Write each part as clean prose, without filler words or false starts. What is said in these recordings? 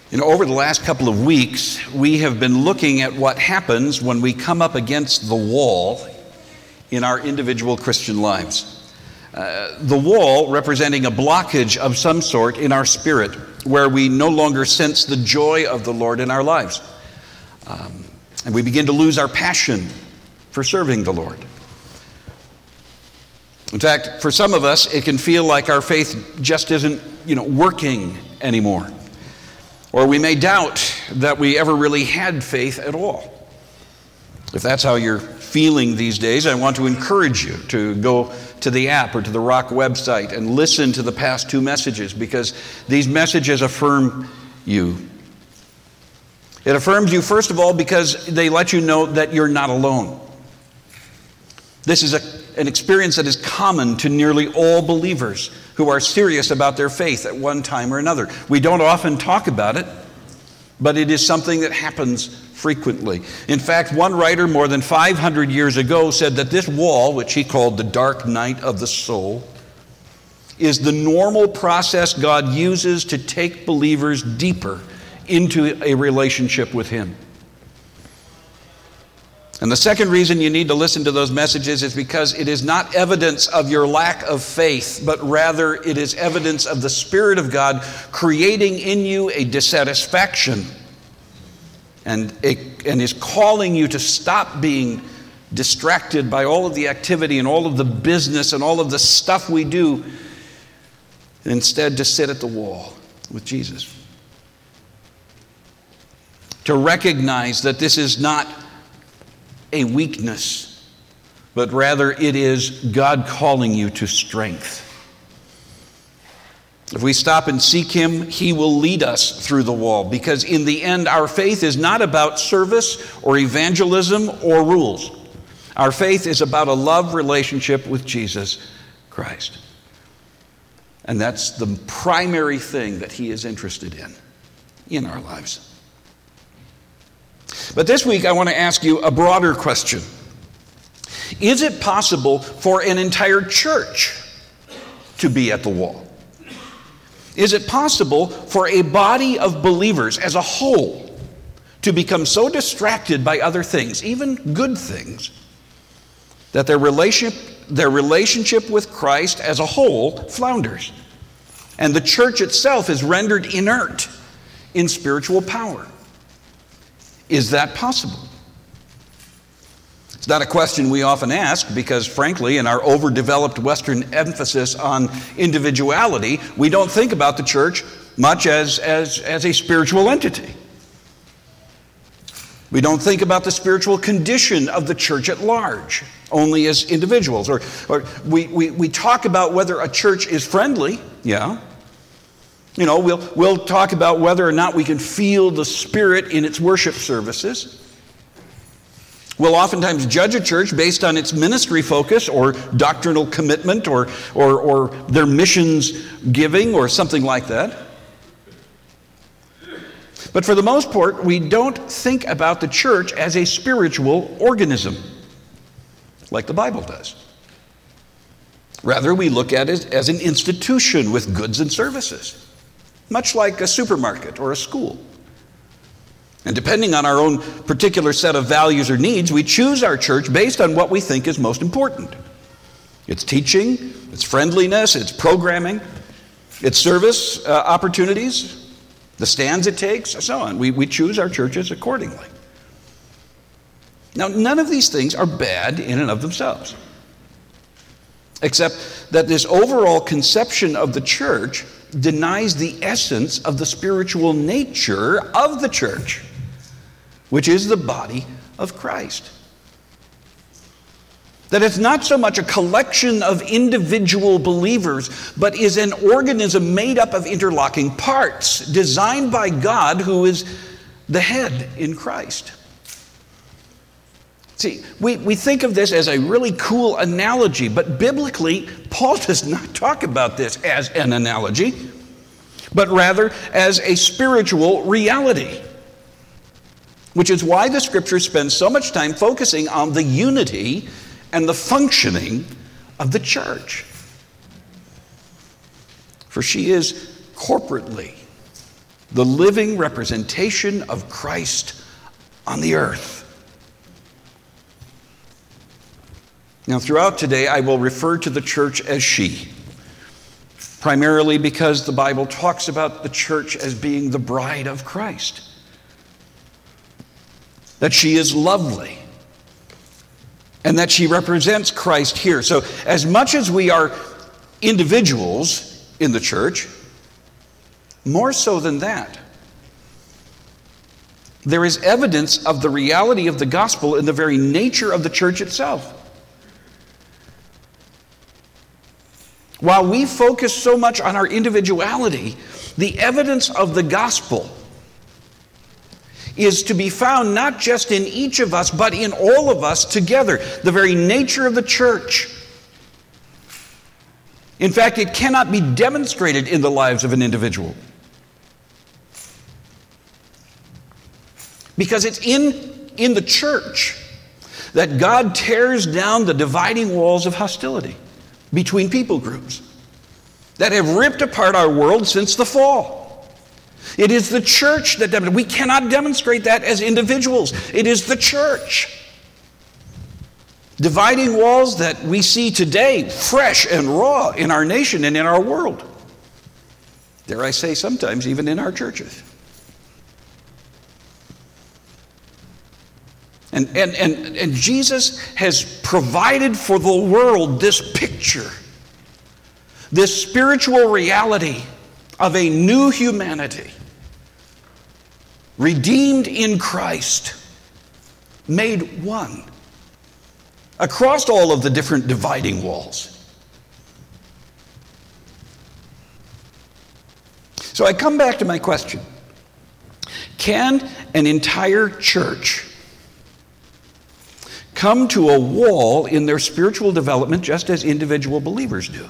Over the last couple of weeks, we have been looking at what happens when we come up against the wall in our individual Christian lives. The wall representing a blockage of some sort in our spirit, where we no longer sense the joy of the Lord in our lives. And we begin to lose our passion for serving the Lord. In fact, for some of us, it can feel like our faith just isn't, working anymore. Or we may doubt that we ever really had faith at all. If that's how you're feeling these days, I want to encourage you to go to the app or to the Rock website and listen to the past two messages, because these messages affirm you. It affirms you, first of all, because they let you know that you're not alone. This is an experience that is common to nearly all believers who are serious about their faith at one time or another. We don't often talk about it, but it is something that happens frequently. In fact, one writer more than 500 years ago said that this wall, which he called the dark night of the soul, is the normal process God uses to take believers deeper into a relationship with Him. And the second reason you need to listen to those messages is because it is not evidence of your lack of faith, but rather it is evidence of the Spirit of God creating in you a dissatisfaction and is calling you to stop being distracted by all of the activity and all of the business and all of the stuff we do, and instead to sit at the wall with Jesus. To recognize that this is not a weakness, but rather it is God calling you to strength. If we stop and seek Him, He will lead us through the wall, because in the end, our faith is not about service or evangelism or rules. Our faith is about a love relationship with Jesus Christ. And that's the primary thing that He is interested in our lives. But this week, I want to ask you a broader question. Is it possible for an entire church to be at the wall? Is it possible for a body of believers as a whole to become so distracted by other things, even good things, that their relationship with Christ as a whole flounders, and the church itself is rendered inert in spiritual power? Is that possible? It's not a question we often ask because, frankly, in our overdeveloped Western emphasis on individuality, we don't think about the church much as a spiritual entity. We don't think about the spiritual condition of the church at large, only as individuals. Or we talk about whether a church is friendly, yeah. We'll talk about whether or not we can feel the Spirit in its worship services. We'll oftentimes judge a church based on its ministry focus or doctrinal commitment or their missions giving or something like that. But for the most part, we don't think about the church as a spiritual organism like the Bible does. Rather, we look at it as an institution with goods and services, much like a supermarket or a school. And depending on our own particular set of values or needs, we choose our church based on what we think is most important. Its teaching, its friendliness, its programming, its service opportunities, the stands it takes, and so on. We choose our churches accordingly. Now, none of these things are bad in and of themselves, except that this overall conception of the church denies the essence of the spiritual nature of the church, which is the body of Christ. That it's not so much a collection of individual believers, but is an organism made up of interlocking parts, designed by God, who is the head in Christ. See, we think of this as a really cool analogy, but biblically, Paul does not talk about this as an analogy, but rather as a spiritual reality, which is why the Scripture spends so much time focusing on the unity and the functioning of the church. For she is corporately the living representation of Christ on the earth. Now, throughout today, I will refer to the church as she, primarily because the Bible talks about the church as being the bride of Christ, that she is lovely, and that she represents Christ here. So, as much as we are individuals in the church, more so than that, there is evidence of the reality of the gospel in the very nature of the church itself. While we focus so much on our individuality, the evidence of the gospel is to be found not just in each of us, but in all of us together, the very nature of the church. In fact, it cannot be demonstrated in the lives of an individual, because it's in the church that God tears down the dividing walls of hostility between people groups that have ripped apart our world since the fall. It is the church that we cannot demonstrate that as individuals. It is the church. Dividing walls that we see today, fresh and raw in our nation and in our world. Dare I say, sometimes even in our churches. And Jesus has provided for the world this picture, this spiritual reality of a new humanity, redeemed in Christ, made one, across all of the different dividing walls. So I come back to my question. Can an entire church come to a wall in their spiritual development just as individual believers do?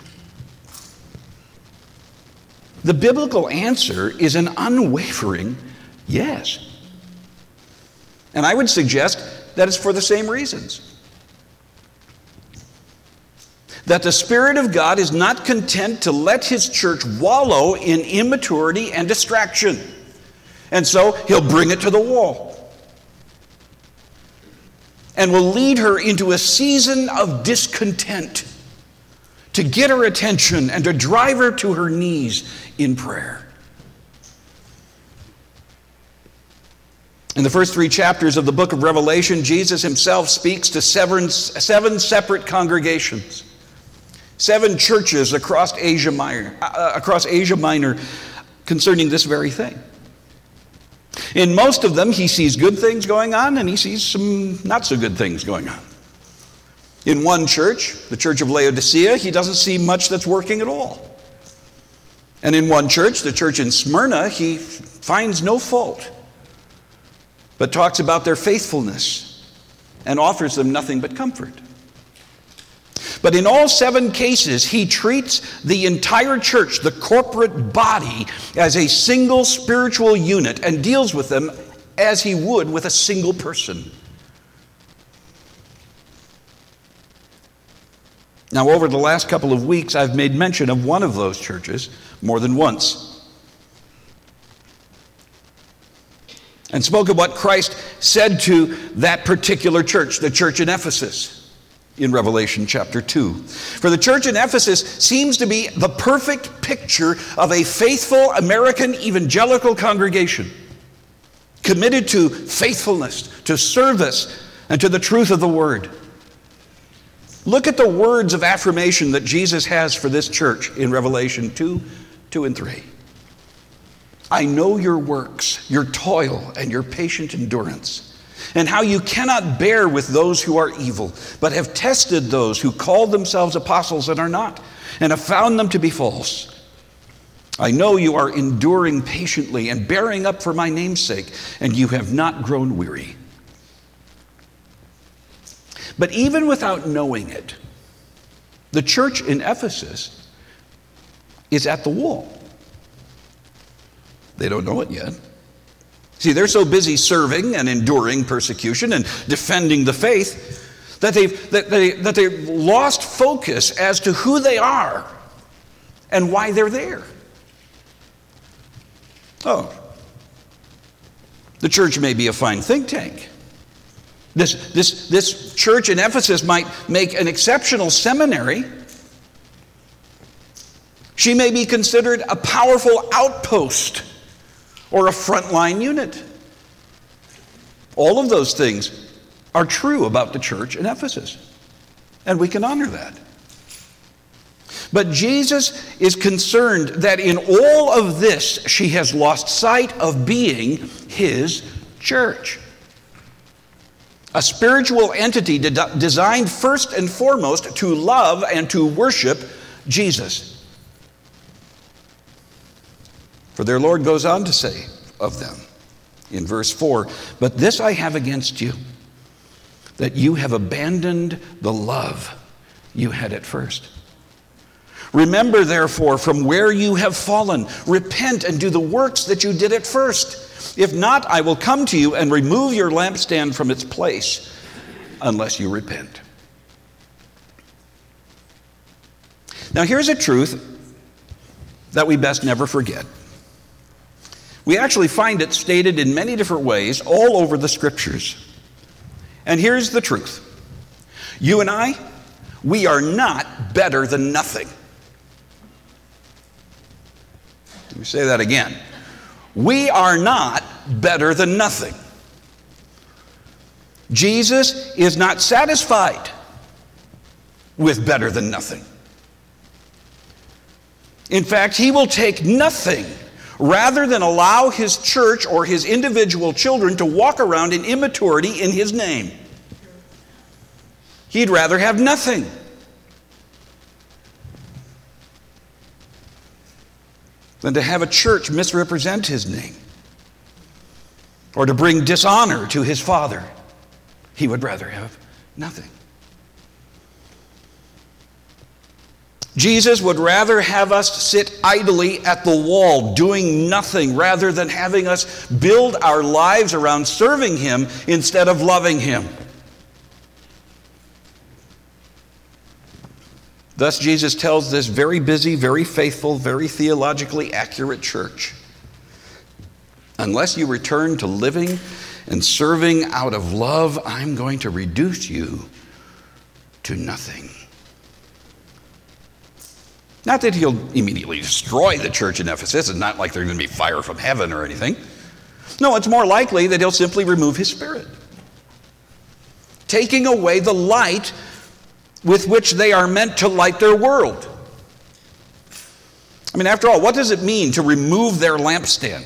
The biblical answer is an unwavering yes. And I would suggest that it's for the same reasons. That the Spirit of God is not content to let His church wallow in immaturity and distraction. And so He'll bring it to the wall, and will lead her into a season of discontent to get her attention and to drive her to her knees in prayer. In the first 3 chapters of the book of Revelation, Jesus himself speaks to seven separate congregations, 7 churches across Asia Minor concerning this very thing. In most of them, he sees good things going on, and he sees some not so good things going on. In one church, the church of Laodicea, he doesn't see much that's working at all. And in one church, the church in Smyrna, he finds no fault, but talks about their faithfulness and offers them nothing but comfort. But in all 7 cases, he treats the entire church, the corporate body, as a single spiritual unit and deals with them as he would with a single person. Now, over the last couple of weeks, I've made mention of one of those churches more than once, and spoke of what Christ said to that particular church, the church in Ephesus, in Revelation chapter 2. For the church in Ephesus seems to be the perfect picture of a faithful American evangelical congregation, committed to faithfulness, to service, and to the truth of the word. Look at the words of affirmation that Jesus has for this church in Revelation 2 and 3. I know your works, your toil, and your patient endurance, and how you cannot bear with those who are evil, but have tested those who call themselves apostles and are not, and have found them to be false. I know you are enduring patiently and bearing up for my name's sake, and you have not grown weary. But even without knowing it, the church in Ephesus is at the wall. They don't know it yet. See, they're so busy serving and enduring persecution and defending the faith that they've lost focus as to who they are and why they're there. Oh, The church may be a fine think tank. This church in Ephesus might make an exceptional seminary. She may be considered a powerful outpost or a frontline unit. All of those things are true about the church in Ephesus, and we can honor that. But Jesus is concerned that in all of this, she has lost sight of being his church. A spiritual entity designed first and foremost to love and to worship Jesus. For their Lord goes on to say of them in verse 4, "But this I have against you, that you have abandoned the love you had at first. Remember, therefore, from where you have fallen, repent and do the works that you did at first. If not, I will come to you and remove your lampstand from its place, unless you repent." Now, here's a truth that we best never forget. We actually find it stated in many different ways all over the Scriptures. And here's the truth. You and I, we are not better than nothing. Let me say that again. We are not better than nothing. Jesus is not satisfied with better than nothing. In fact, he will take nothing rather than allow his church or his individual children to walk around in immaturity in his name. He'd rather have nothing. Than to have a church misrepresent his name or to bring dishonor to his Father. He would rather have nothing. Jesus would rather have us sit idly at the wall doing nothing rather than having us build our lives around serving him instead of loving him. Thus, Jesus tells this very busy, very faithful, very theologically accurate church, unless you return to living and serving out of love, I'm going to reduce you to nothing. Not that he'll immediately destroy the church in Ephesus. It's not like there's going to be fire from heaven or anything. No, it's more likely that he'll simply remove his Spirit, taking away the light with which they are meant to light their world. I mean, after all, what does it mean to remove their lampstand?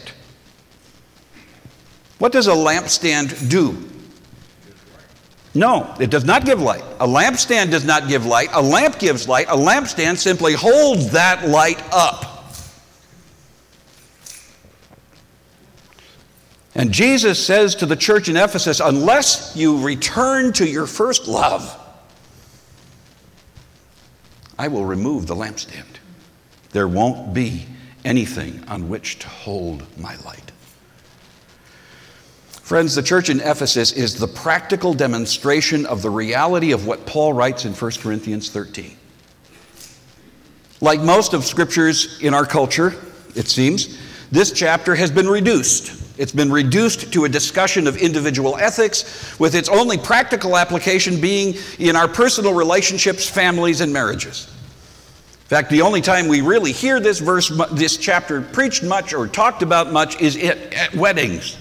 What does a lampstand do? No, it does not give light. A lampstand does not give light. A lamp gives light. A lampstand simply holds that light up. And Jesus says to the church in Ephesus, unless you return to your first love, I will remove the lampstand. There won't be anything on which to hold my light. Friends, the church in Ephesus is the practical demonstration of the reality of what Paul writes in 1 Corinthians 13. Like most of scriptures in our culture, it seems, this chapter has been reduced. It's been reduced to a discussion of individual ethics, with its only practical application being in our personal relationships, families, and marriages. In fact, the only time we really hear this chapter preached much or talked about much is at weddings.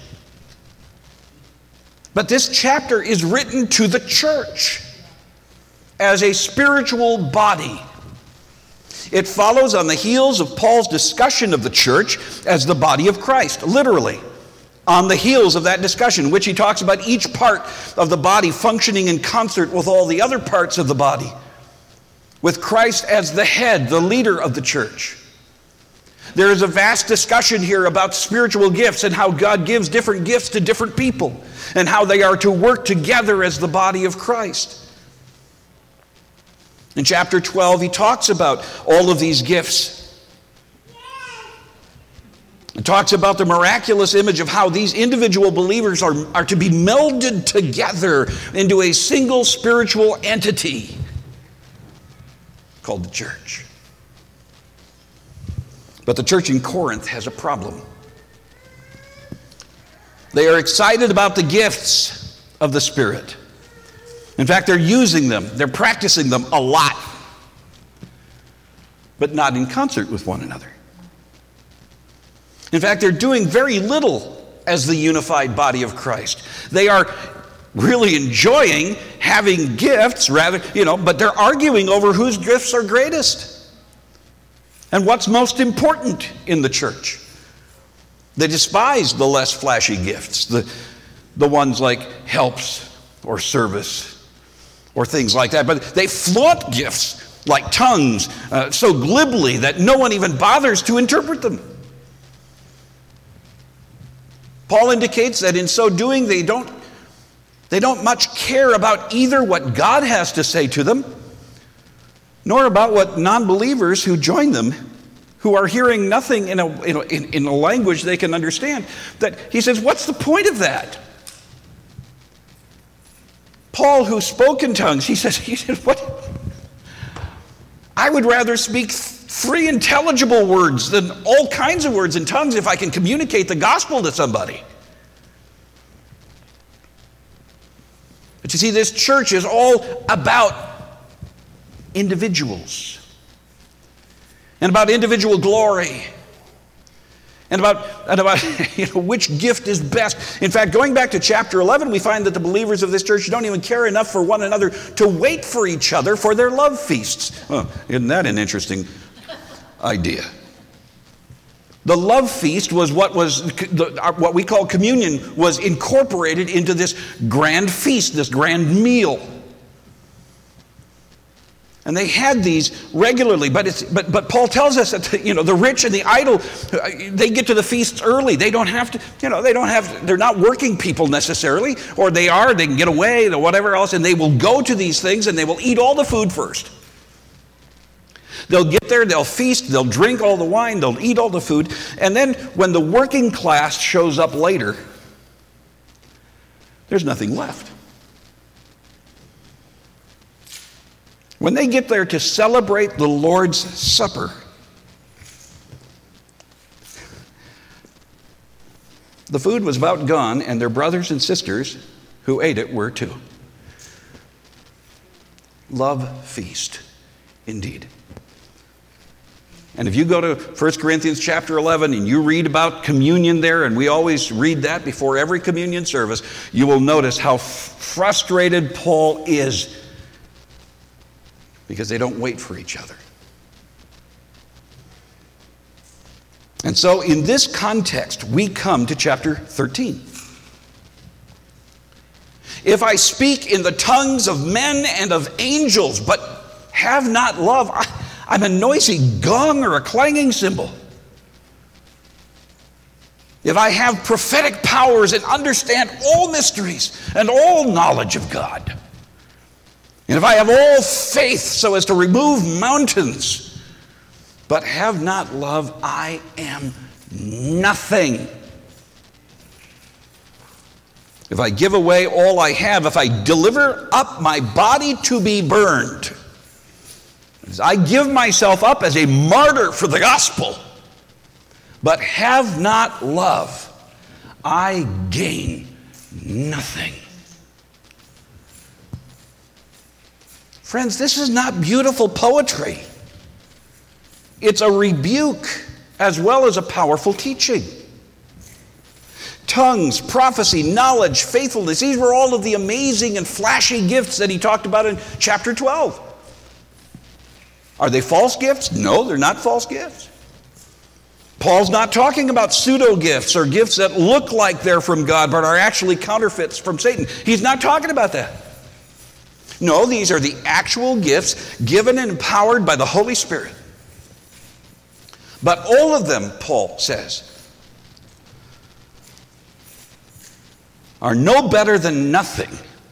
But this chapter is written to the church as a spiritual body. It follows on the heels of Paul's discussion of the church as the body of Christ, literally. On the heels of that discussion, in which he talks about each part of the body functioning in concert with all the other parts of the body, with Christ as the head, the leader of the church. There is a vast discussion here about spiritual gifts and how God gives different gifts to different people and how they are to work together as the body of Christ. In chapter 12, he talks about all of these gifts. It talks about the miraculous image of how these individual believers are to be melded together into a single spiritual entity called the church. But the church in Corinth has a problem. They are excited about the gifts of the Spirit. In fact, they're using them. They're practicing them a lot, but not in concert with one another. In fact, they're doing very little as the unified body of Christ. They are really enjoying having gifts, but they're arguing over whose gifts are greatest and what's most important in the church. They despise the less flashy gifts, the ones like helps or service or things like that. But they flaunt gifts like tongues so glibly that no one even bothers to interpret them. Paul indicates that in so doing, they don't much care about either what God has to say to them, nor about what non-believers who join them, who are hearing nothing in a language they can understand. That he says, what's the point of that? Paul, who spoke in tongues, he said, what? I would rather speak 3 intelligible words than all kinds of words in tongues if I can communicate the gospel to somebody. But you see, this church is all about individuals and about individual glory and about which gift is best. In fact, going back to chapter 11, we find that the believers of this church don't even care enough for one another to wait for each other for their love feasts. Oh, isn't that an interesting idea? The love feast was what we call communion, was incorporated into this grand feast, this grand meal. And they had these regularly, but Paul tells us that the rich and the idle, they get to the feasts early. They don't have to, they're not working people necessarily, or they can get away, or whatever else, and they will go to these things and they will eat all the food first. They'll get there, they'll feast, they'll drink all the wine, they'll eat all the food, and then when the working class shows up later, there's nothing left. When they get there to celebrate the Lord's Supper, the food was about gone, and their brothers and sisters who ate it were too. Love feast, indeed. And if you go to 1 Corinthians chapter 11 and you read about communion there, and we always read that before every communion service, you will notice how frustrated Paul is because they don't wait for each other. And so in this context, we come to chapter 13. If I speak in the tongues of men and of angels, but have not love, I'm a noisy gong or a clanging cymbal. If I have prophetic powers and understand all mysteries and all knowledge of God, and if I have all faith so as to remove mountains, but have not love, I am nothing. If I give away all I have, if I deliver up my body to be burned, as I give myself up as a martyr for the gospel, but have not love, I gain nothing. Friends, this is not beautiful poetry. It's a rebuke as well as a powerful teaching. Tongues, prophecy, knowledge, faithfulness, these were all of the amazing and flashy gifts that he talked about in chapter 12. Are they false gifts? No, they're not false gifts. Paul's not talking about pseudo gifts or gifts that look like they're from God but are actually counterfeits from Satan. He's not talking about that. No, these are the actual gifts given and empowered by the Holy Spirit. But all of them, Paul says, are no better than nothing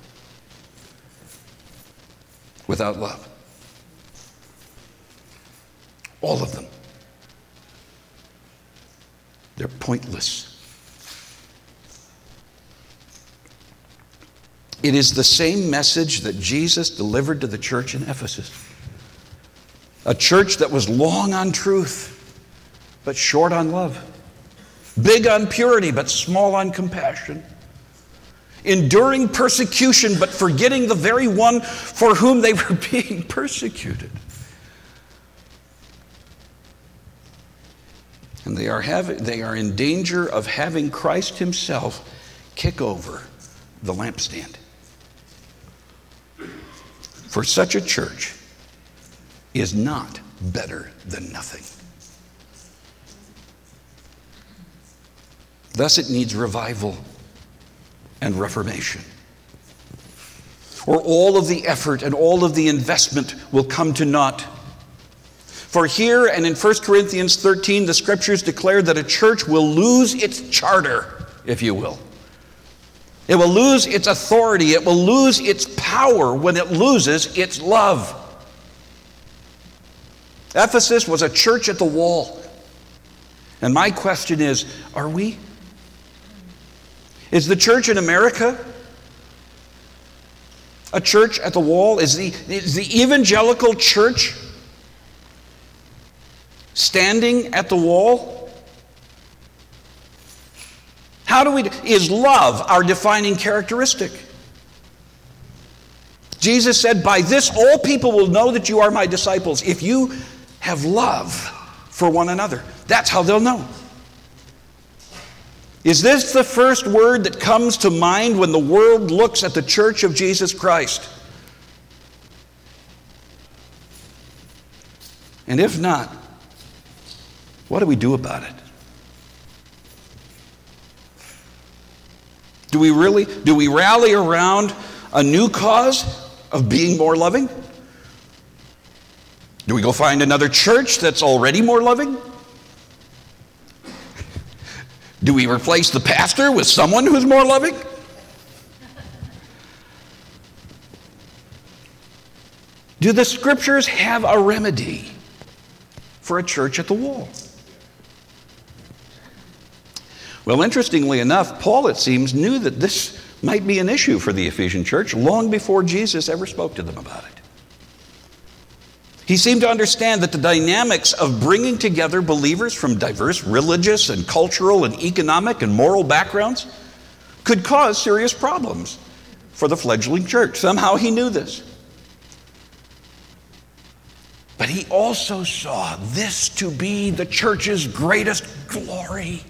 without love. All of them. They're pointless. It is the same message that Jesus delivered to the church in Ephesus. A church that was long on truth, but short on love. big on purity but small on compassion, enduring persecution but forgetting the very one for whom they were being persecuted. And they are in danger of having Christ himself kick over the lampstand. For such a church is not better than nothing. Thus it needs revival and reformation, or all of the effort and all of the investment will come to naught. For here and in 1 Corinthians 13, the scriptures declare that a church will lose its charter, if you will. It will lose its authority. It will lose its power when it loses its love. Ephesus was a church at the wall. And my question is, are we? Is the church in America a church at the wall? Is the evangelical church standing at the wall? Is love our defining characteristic? Jesus said, "By this all people will know that you are my disciples, if you have love for one another." That's how they'll know. Is this the first word that comes to mind when the world looks at the church of Jesus Christ? And if not, what do we do about it? Do we rally around a new cause of being more loving? Do we go find another church that's already more loving? Do we replace the pastor with someone who's more loving? Do the scriptures have a remedy for a church at the wall? Well, interestingly enough, Paul, it seems, knew that this might be an issue for the Ephesian church long before Jesus ever spoke to them about it. He seemed to understand that the dynamics of bringing together believers from diverse religious and cultural and economic and moral backgrounds could cause serious problems for the fledgling church. Somehow he knew this. But he also saw this to be the church's greatest glory.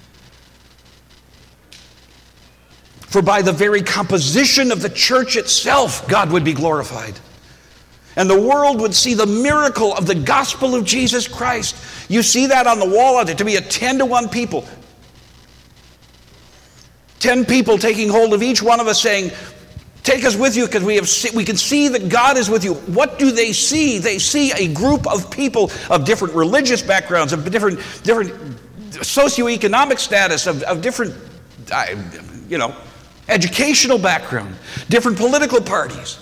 For by the very composition of the church itself, God would be glorified. And the world would see the miracle of the gospel of Jesus Christ. You see that on the wall out there, to be a 10-to-1 people. 10 people taking hold of each one of us saying, "Take us with you because we can see that God is with you." What do they see? They see a group of people of different religious backgrounds, of different socioeconomic status, of different, educational background, different political parties.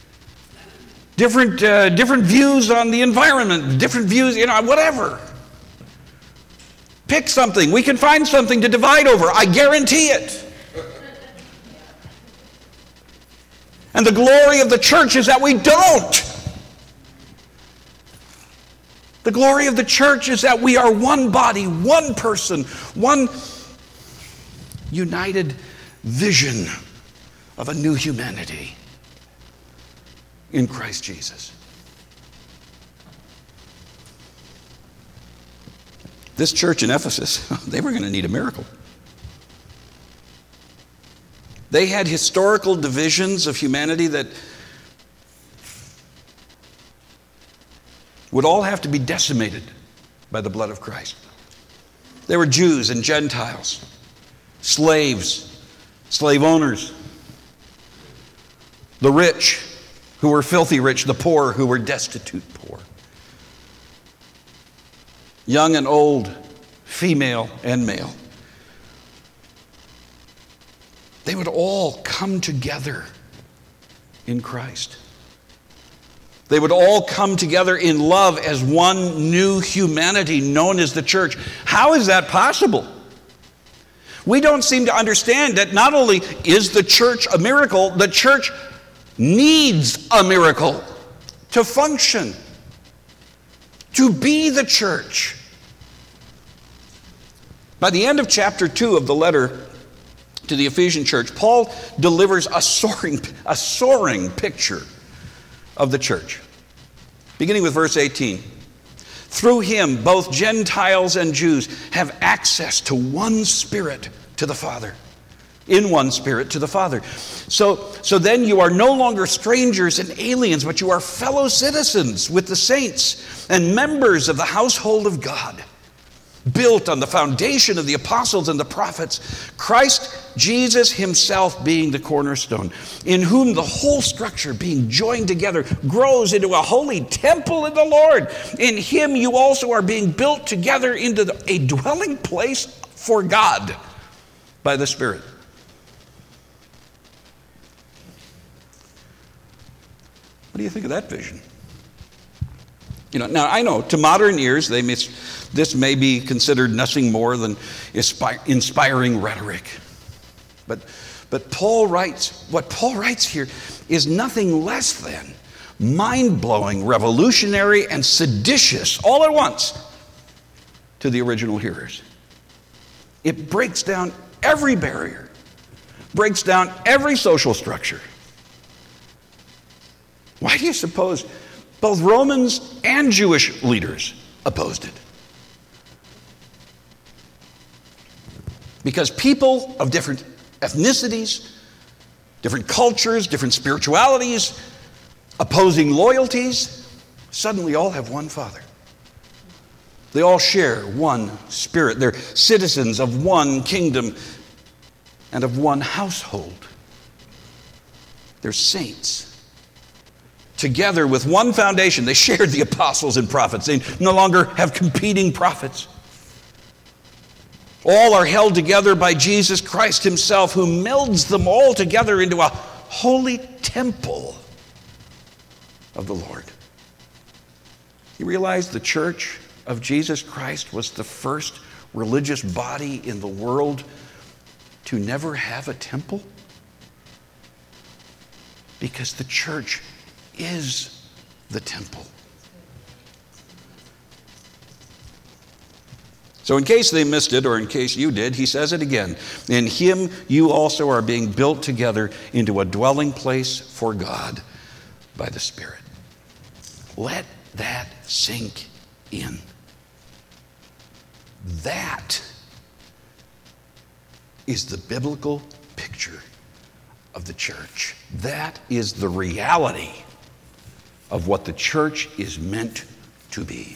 Different views on the environment, different views, whatever. Pick something. We can find something to divide over. I guarantee it. And the glory of the church is that we don't. The glory of the church is that we are one body, one person, one united vision of a new humanity in Christ Jesus. This church in Ephesus, they were going to need a miracle. They had historical divisions of humanity that would all have to be decimated by the blood of Christ. There were Jews and Gentiles, slaves, slave owners, the rich who were filthy rich, the poor who were destitute poor, young and old, female and male. They would all come together in Christ. They would all come together in love as one new humanity known as the church. How is that possible? We don't seem to understand that not only is the church a miracle, the church needs a miracle to function, to be the church. By the end of chapter 2 of the letter to the Ephesian church, Paul delivers a soaring picture of the church. Beginning with verse 18. Through him, both Gentiles and Jews have access to one Spirit to the Father. In one Spirit to the Father. So then you are no longer strangers and aliens, but you are fellow citizens with the saints and members of the household of God, built on the foundation of the apostles and the prophets, Christ Jesus himself being the cornerstone, in whom the whole structure being joined together grows into a holy temple in the Lord. In him you also are being built together into a dwelling place for God by the Spirit. What do you think of that vision? Now I know to modern ears this may be considered nothing more than inspiring rhetoric. But what Paul writes here is nothing less than mind-blowing, revolutionary, and seditious all at once to the original hearers. It breaks down every barrier, breaks down every social structure. Why do you suppose both Romans and Jewish leaders opposed it? Because people of different ethnicities, different cultures, different spiritualities, opposing loyalties, suddenly all have one Father. They all share one Spirit. They're citizens of one kingdom and of one household. They're saints. Together with one foundation, they shared the apostles and prophets. They no longer have competing prophets. All are held together by Jesus Christ himself, who melds them all together into a holy temple of the Lord. You realize the church of Jesus Christ was the first religious body in the world to never have a temple? Because the church is the temple. So in case they missed it, or in case you did, he says it again. In him you also are being built together into a dwelling place for God by the Spirit. Let that sink in. That is the biblical picture of the church. That is the reality of what the church is meant to be.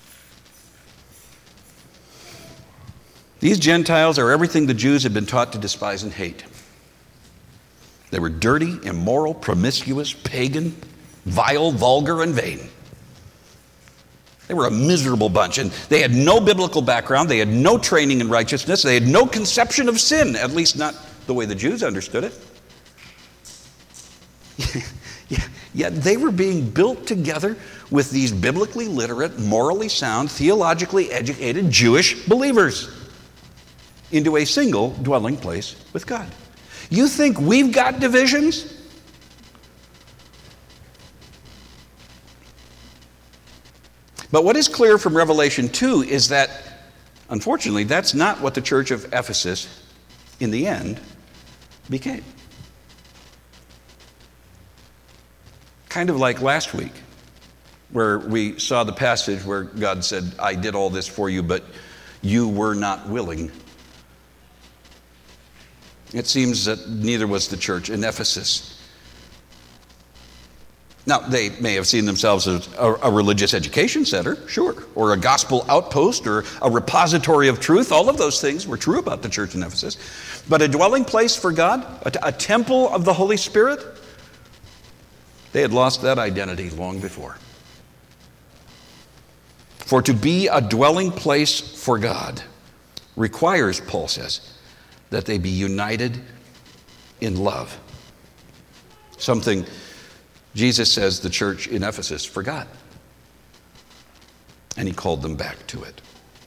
These Gentiles are everything the Jews had been taught to despise and hate. They were dirty, immoral, promiscuous, pagan, vile, vulgar, and vain. They were a miserable bunch, and they had no biblical background. They had no training in righteousness. They had no conception of sin, at least not the way the Jews understood it. Yet they were being built together with these biblically literate, morally sound, theologically educated Jewish believers into a single dwelling place with God. You think we've got divisions? But what is clear from Revelation 2 is that, unfortunately, that's not what the church of Ephesus, in the end, became. Kind of like last week, where we saw the passage where God said, I did all this for you, but you were not willing. It seems that neither was the church in Ephesus. Now, they may have seen themselves as a religious education center, sure, or a gospel outpost, or a repository of truth. All of those things were true about the church in Ephesus. But a dwelling place for God, a temple of the Holy Spirit, they had lost that identity long before. For to be a dwelling place for God requires, Paul says, that they be united in love. Something Jesus says the church in Ephesus forgot. And he called them back to it.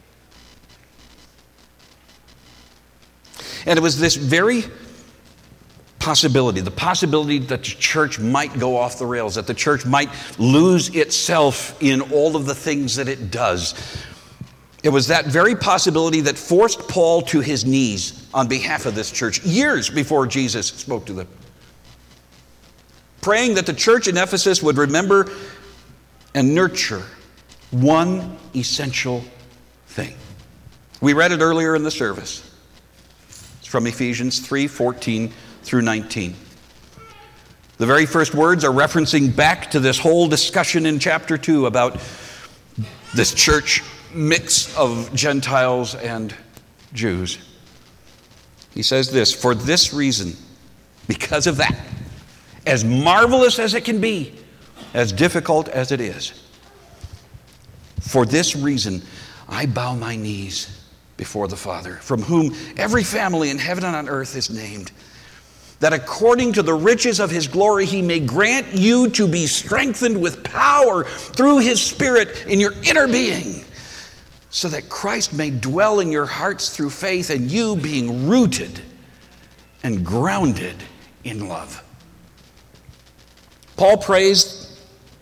And it was this very possibility, the possibility that the church might go off the rails, that the church might lose itself in all of the things that it does. It was that very possibility that forced Paul to his knees on behalf of this church years before Jesus spoke to them, praying that the church in Ephesus would remember and nurture one essential thing. We read it earlier in the service. It's from Ephesians 3:14 through 19. The very first words are referencing back to this whole discussion in chapter 2 about this church mix of Gentiles and Jews. He says this, for this reason, because of that, as marvelous as it can be, as difficult as it is, for this reason, I bow my knees before the Father, from whom every family in heaven and on earth is named, that according to the riches of his glory, he may grant you to be strengthened with power through his Spirit in your inner being, so that Christ may dwell in your hearts through faith, and you being rooted and grounded in love. Paul prays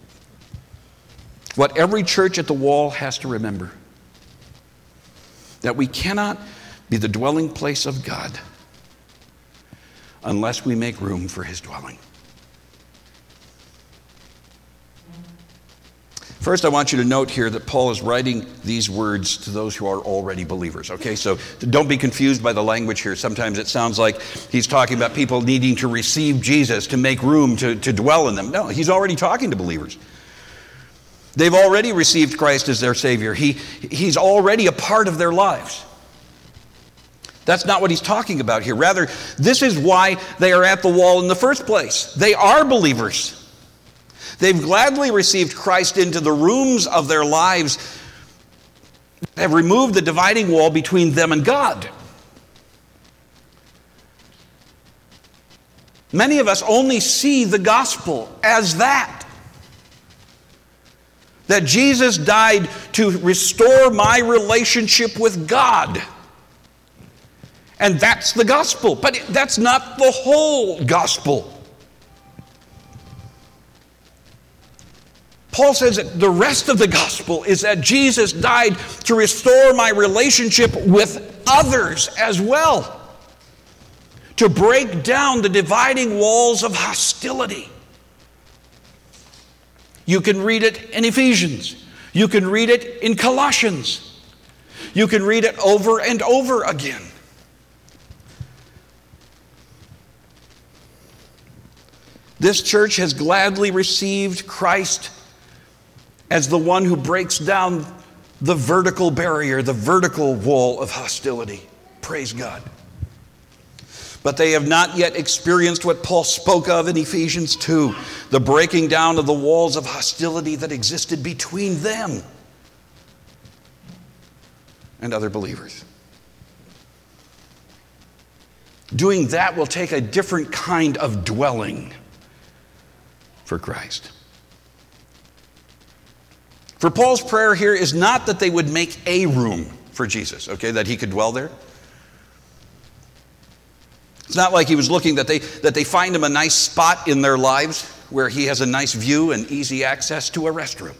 what every church at the wall has to remember, that we cannot be the dwelling place of God unless we make room for his dwelling. First, I want you to note here that Paul is writing these words to those who are already believers, okay? So don't be confused by the language here. Sometimes it sounds like he's talking about people needing to receive Jesus to make room to dwell in them. No, he's already talking to believers. They've already received Christ as their Savior. He's already a part of their lives. That's not what he's talking about here. Rather, this is why they are at the wall in the first place. They are believers. They've gladly received Christ into the rooms of their lives, have removed the dividing wall between them and God. Many of us only see the gospel as that Jesus died to restore my relationship with God. And that's the gospel. But that's not the whole gospel. Paul says that the rest of the gospel is that Jesus died to restore my relationship with others as well, to break down the dividing walls of hostility. You can read it in Ephesians. You can read it in Colossians. You can read it over and over again. This church has gladly received Christ as the one who breaks down the vertical barrier, the vertical wall of hostility. Praise God. But they have not yet experienced what Paul spoke of in Ephesians 2, the breaking down of the walls of hostility that existed between them and other believers. Doing that will take a different kind of dwelling for Christ. For Paul's prayer here is not that they would make a room for Jesus, okay, that he could dwell there. It's not like he was looking that they find him a nice spot in their lives where he has a nice view and easy access to a restroom.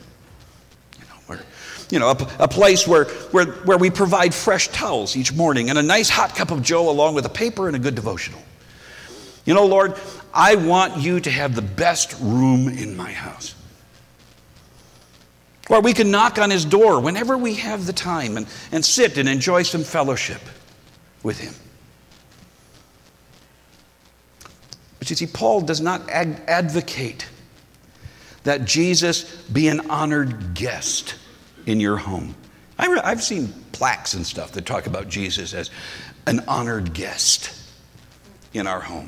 A place where we provide fresh towels each morning and a nice hot cup of joe along with a paper and a good devotional. Lord, I want you to have the best room in my house. Or we can knock on his door whenever we have the time and sit and enjoy some fellowship with him. But you see, Paul does not advocate that Jesus be an honored guest in your home. I've seen plaques and stuff that talk about Jesus as an honored guest in our home.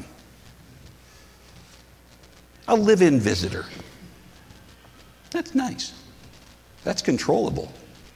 A live-in visitor. That's nice. That's controllable.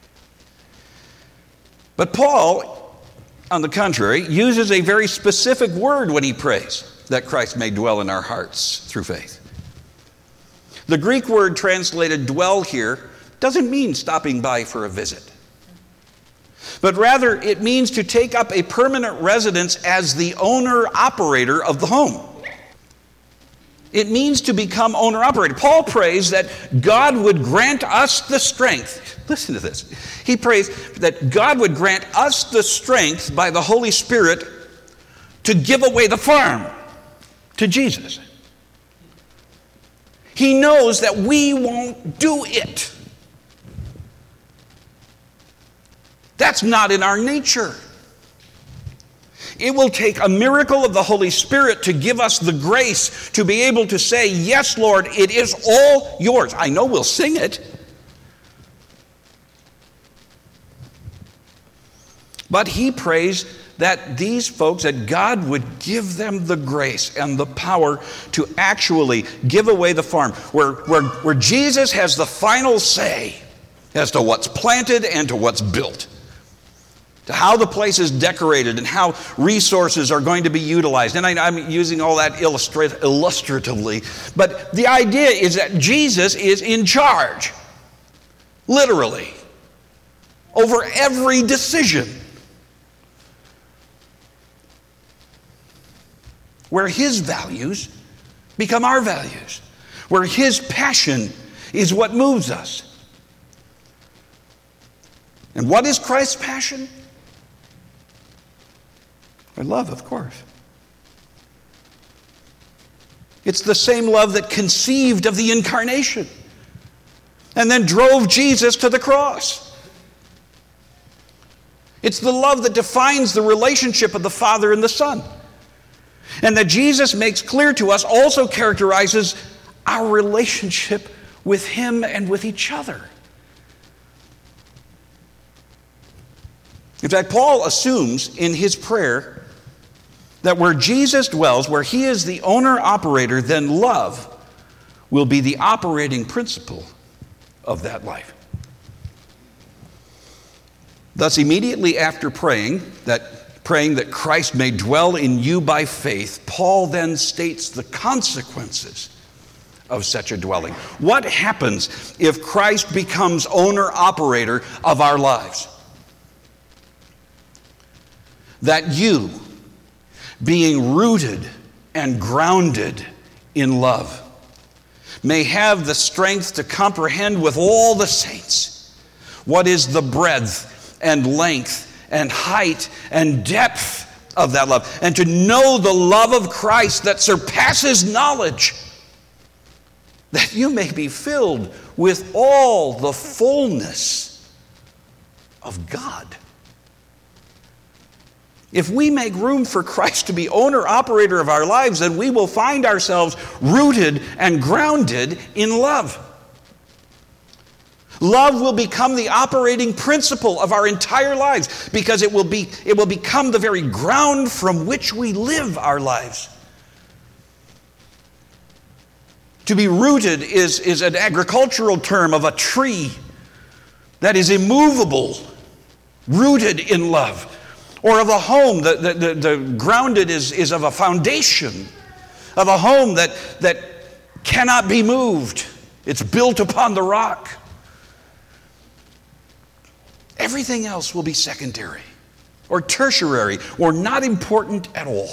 But Paul, on the contrary, uses a very specific word when he prays that Christ may dwell in our hearts through faith. The Greek word translated dwell here doesn't mean stopping by for a visit, but rather it means to take up a permanent residence as the owner-operator of the home. It means to become owner-operator. Paul prays that God would grant us the strength listen to this. He prays that God would grant us the strength by the Holy Spirit to give away the farm to Jesus. He knows that we won't do it. That's not in our nature. It will take a miracle of the Holy Spirit to give us the grace to be able to say, yes, Lord, it is all yours. I know we'll sing it. But he prays that these folks, that God would give them the grace and the power to actually give away the farm, where Jesus has the final say as to what's planted and to what's built, to how the place is decorated and how resources are going to be utilized. And I'm using all that illustratively, but the idea is that Jesus is in charge, literally, over every decision. Where his values become our values. Where his passion is what moves us. And what is Christ's passion? Our love, of course. It's the same love that conceived of the incarnation and then drove Jesus to the cross. It's the love that defines the relationship of the Father and the Son. And that Jesus makes clear to us also characterizes our relationship with him and with each other. In fact, Paul assumes in his prayer that where Jesus dwells, where he is the owner-operator, then love will be the operating principle of that life. Thus, immediately after praying that Christ may dwell in you by faith, Paul then states the consequences of such a dwelling. What happens if Christ becomes owner-operator of our lives? That you, being rooted and grounded in love, may have the strength to comprehend with all the saints what is the breadth and length and height and depth of that love, and to know the love of Christ that surpasses knowledge, that you may be filled with all the fullness of God. If we make room for Christ to be owner-operator of our lives, then we will find ourselves rooted and grounded in love. Love will become the operating principle of our entire lives because it will become the very ground from which we live our lives. To be rooted is an agricultural term of a tree that is immovable, rooted in love. Or of a home, the grounded is of a foundation, of a home that cannot be moved. It's built upon the rock. Everything else will be secondary or tertiary or not important at all.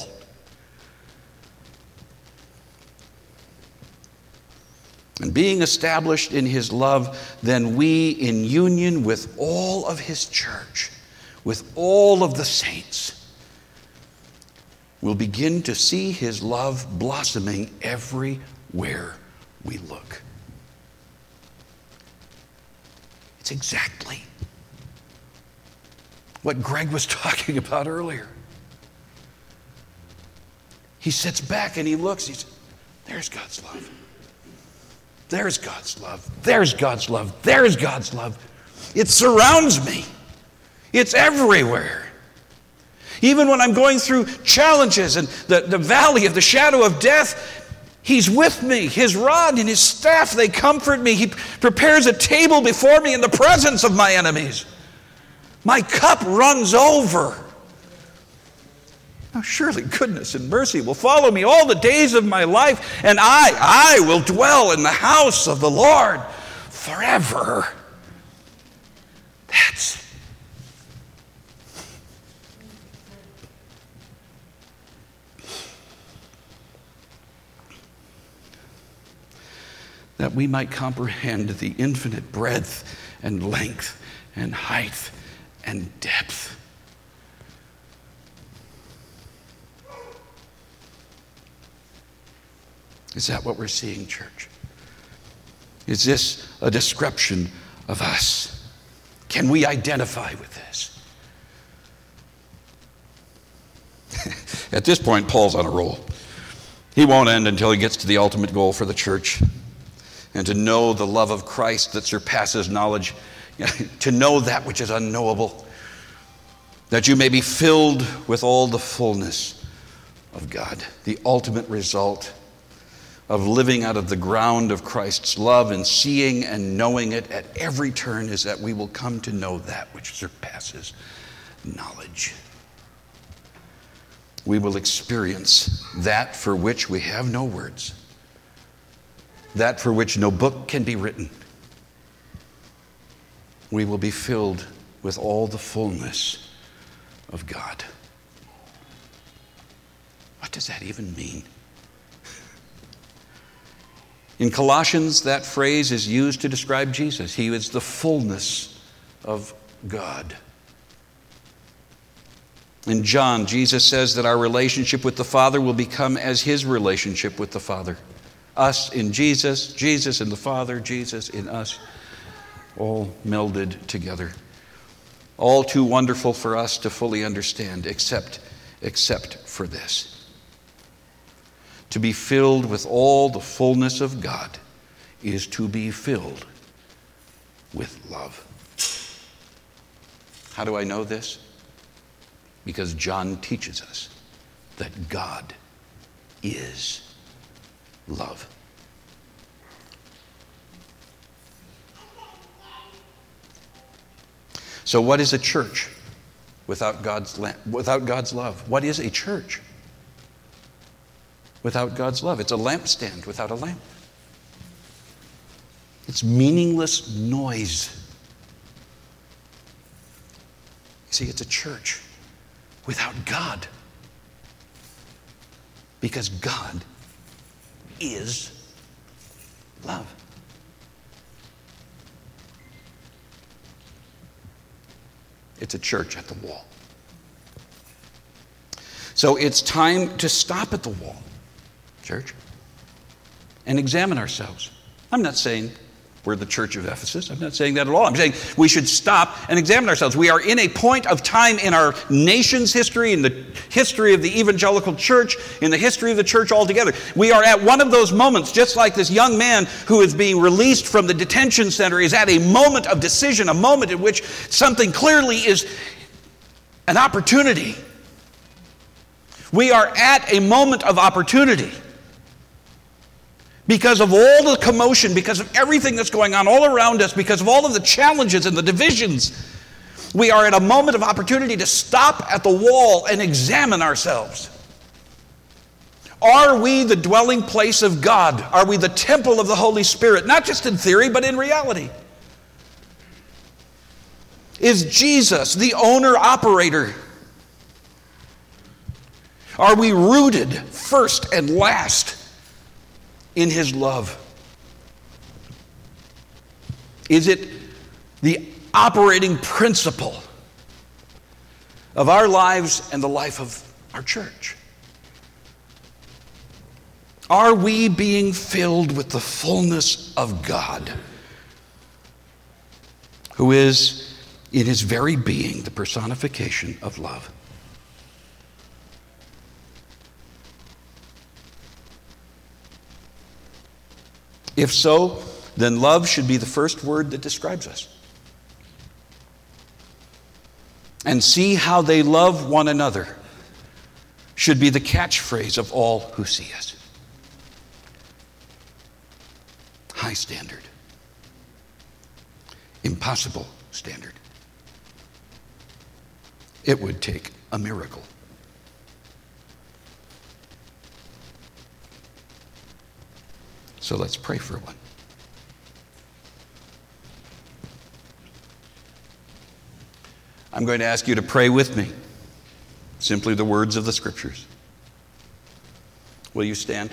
And being established in his love, then we, in union with all of his church, with all of the saints, will begin to see his love blossoming everywhere we look. It's exactly what Greg was talking about earlier. He sits back and he looks, he says, there's God's love. There's God's love. There's God's love. There's God's love. It surrounds me. It's everywhere. Even when I'm going through challenges and the valley of the shadow of death, he's with me. His rod and his staff, they comfort me. He prepares a table before me in the presence of my enemies. My cup runs over. Now, surely goodness and mercy will follow me all the days of my life, and I will dwell in the house of the Lord forever. That's that we might comprehend the infinite breadth and length and height and depth. Is that what we're seeing, church? Is this a description of us? Can we identify with this? At this point, Paul's on a roll. He won't end until he gets to the ultimate goal for the church, and to know the love of Christ that surpasses knowledge, to know that which is unknowable, that you may be filled with all the fullness of God. The ultimate result of living out of the ground of Christ's love and seeing and knowing it at every turn is that we will come to know that which surpasses knowledge. We will experience that for which we have no words, that for which no book can be written. We will be filled with all the fullness of God. What does that even mean? In Colossians, that phrase is used to describe Jesus. He is the fullness of God. In John, Jesus says that our relationship with the Father will become as his relationship with the Father. Us in Jesus, Jesus in the Father, Jesus in us, all melded together. All too wonderful for us to fully understand, except for this. To be filled with all the fullness of God is to be filled with love. How do I know this? Because John teaches us that God is love. So what is a church without God's love? What is a church without God's love? It's a lampstand without a lamp. It's meaningless noise. You see, it's a church without God. Because God is love. It's a church at the wall. So it's time to stop at the wall, church, and examine ourselves. I'm not saying we're the church of Ephesus. I'm not saying that at all. I'm saying we should stop and examine ourselves. We are in a point of time in our nation's history, in the history of the evangelical church, in the history of the church altogether. We are at one of those moments, just like this young man who is being released from the detention center is at a moment of decision, a moment in which something clearly is an opportunity. We are at a moment of opportunity. Because of all the commotion, because of everything that's going on all around us, because of all of the challenges and the divisions, we are at a moment of opportunity to stop at the wall and examine ourselves. Are we the dwelling place of God? Are we the temple of the Holy Spirit? Not just in theory, but in reality. Is Jesus the owner-operator? Are we rooted first and last in his love? Is it the operating principle of our lives and the life of our church? Are we being filled with the fullness of God, who is in his very being the personification of love? If so, then love should be the first word that describes us. And see how they love one another should be the catchphrase of all who see us. High standard. Impossible standard. It would take a miracle. So let's pray for one. I'm going to ask you to pray with me. Simply the words of the Scriptures. Will you stand?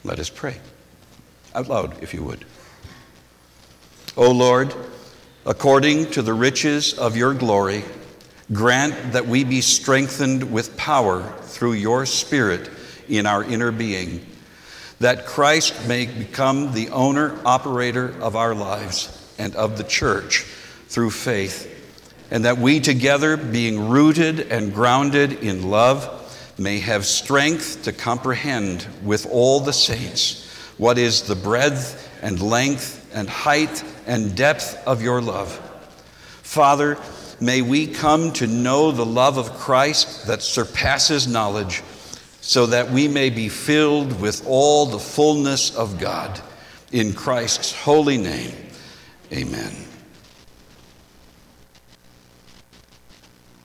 Let us pray. Out loud, if you would. O Lord, according to the riches of your glory, grant that we be strengthened with power through your Spirit in our inner being, that Christ may become the owner, operator of our lives and of the church through faith, and that we together, being rooted and grounded in love, may have strength to comprehend with all the saints what is the breadth and length and height and depth of your love. Father, may we come to know the love of Christ that surpasses knowledge, so that we may be filled with all the fullness of God. In Christ's holy name, amen.